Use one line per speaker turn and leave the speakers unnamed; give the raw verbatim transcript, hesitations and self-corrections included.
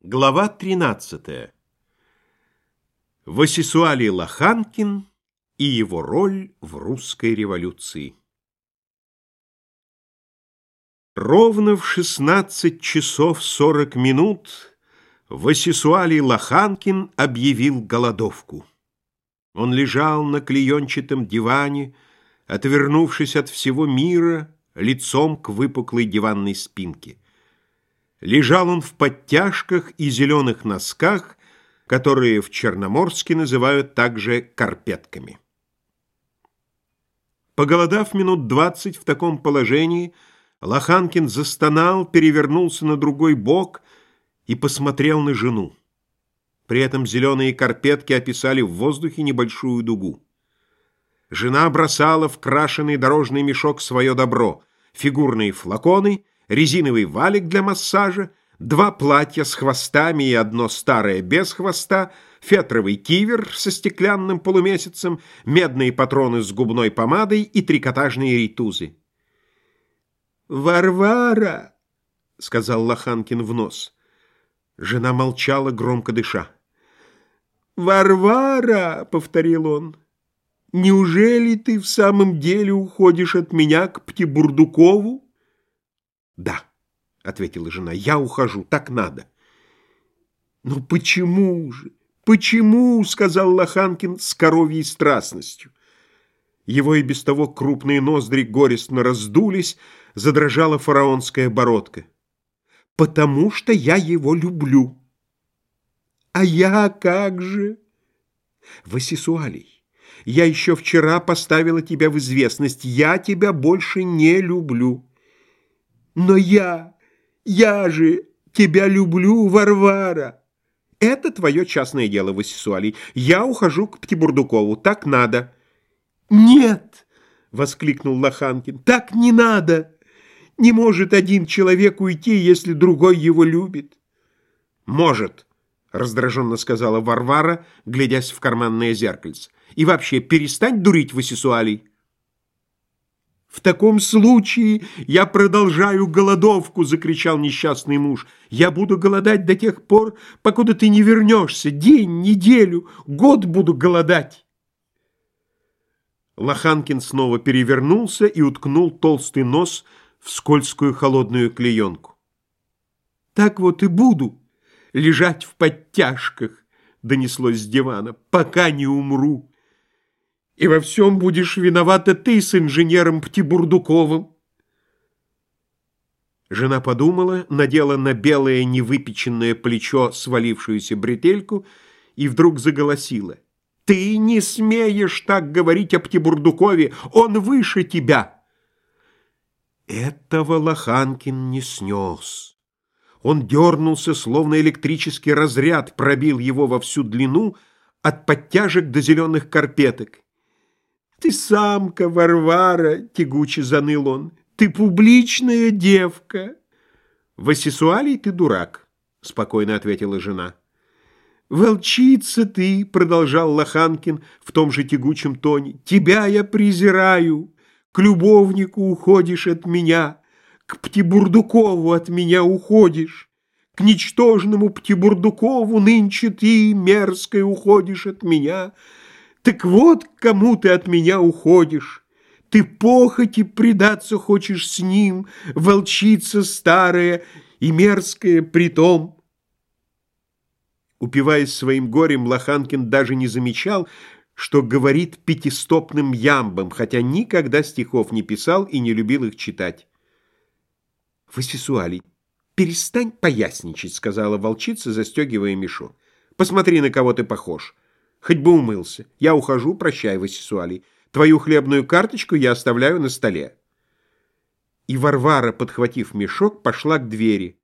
Глава тринадцатая. Васисуалий Лоханкин и его роль в русской революции. Ровно в шестнадцать часов сорок минут Васисуалий Лоханкин объявил голодовку. Он лежал на клеенчатом диване, отвернувшись от всего мира, лицом к выпуклой диванной спинке. Лежал он в подтяжках и зеленых носках, которые в Черноморске называют также карпетками. Поголодав минут двадцать в таком положении, Лоханкин застонал, перевернулся на другой бок и посмотрел на жену. При этом зеленые карпетки описали в воздухе небольшую дугу. Жена бросала в крашеный дорожный мешок свое добро: фигурные флаконы, резиновый валик для массажа, два платья с хвостами и одно старое без хвоста, фетровый кивер со стеклянным полумесяцем, медные патроны с губной помадой и трикотажные ритузы. «Варвара!» — сказал Лоханкин в нос. Жена молчала, громко дыша. «Варвара!» — повторил он. «Неужели ты в самом деле уходишь от меня к Птибурдукову?» «Да», — ответила жена, — «я ухожу, так надо». «Ну почему же? Почему?» — сказал Лоханкин с коровьей страстностью. Его и без того крупные ноздри горестно раздулись, задрожала фараонская бородка. «Потому что я его люблю». «А я как же?» «Васисуалий, я еще вчера поставила тебя в известность. Я тебя больше не люблю». «Но я, я же тебя люблю, Варвара!» «Это твое частное дело, Васисуалий. Я ухожу к Птибурдукову, так надо». «Нет!» — воскликнул Лоханкин. «Так не надо! Не может один человек уйти, если другой его любит». «Может!» — раздраженно сказала Варвара, глядясь в карманное зеркальце. «И вообще, перестань дурить, Васисуалий!» «В таком случае я продолжаю голодовку!» — закричал несчастный муж. «Я буду голодать до тех пор, покуда ты не вернешься. День, неделю, год буду голодать!» Лоханкин снова перевернулся и уткнул толстый нос в скользкую холодную клеенку. «Так вот и буду лежать в подтяжках», — донеслось с дивана, — «пока не умру. И во всем будешь виновата ты с инженером Птибурдуковым». Жена подумала, надела на белое невыпеченное плечо свалившуюся бретельку и вдруг заголосила: «Ты не смеешь так говорить о Птибурдукове! Он выше тебя!» Этого Лоханкин не снес. Он дернулся, словно электрический разряд пробил его во всю длину от подтяжек до зеленых карпеток. «Ты самка, Варвара!» — тягуче заныл он. «Ты публичная девка!» «Васисуалий, ты дурак!» — спокойно ответила жена. «Волчица ты!» — продолжал Лоханкин в том же тягучем тоне. «Тебя я презираю! К любовнику уходишь от меня, к Птибурдукову от меня уходишь, к ничтожному Птибурдукову нынче ты, мерзкая, уходишь от меня. Так вот, к кому ты от меня уходишь. Ты похоти предаться хочешь с ним, волчица старая и мерзкая притом». Упиваясь своим горем, Лоханкин даже не замечал, что говорит пятистопным ямбом, хотя никогда стихов не писал и не любил их читать. «Васисуалий, перестань поясничать», — сказала волчица, застегивая мешок. «Посмотри, на кого ты похож. Хоть бы умылся. Я ухожу, прощай, Васисуалий. Твою хлебную карточку я оставляю на столе». И Варвара, подхватив мешок, пошла к двери.